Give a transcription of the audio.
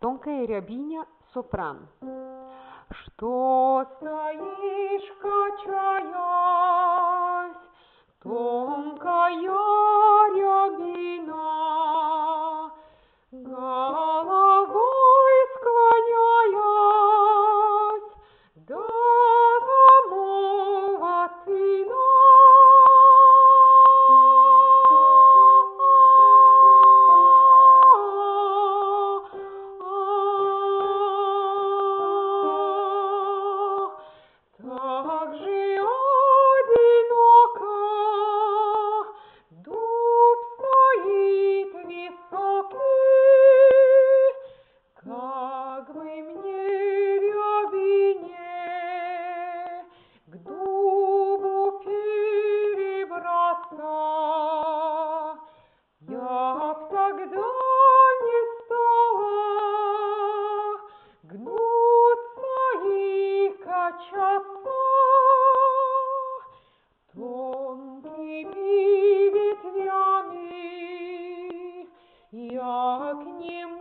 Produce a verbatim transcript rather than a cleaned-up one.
Тонкая рябиня, сопран. Что стоишь, качаясь, тонкая рябина, головой склоняясь до самого сына. Так же одиноко дуб стоит высокий, как бы мне рябине к дубу перебраться. Я б тогда не стала гнуться и качаться тонкими ветвями, я к нему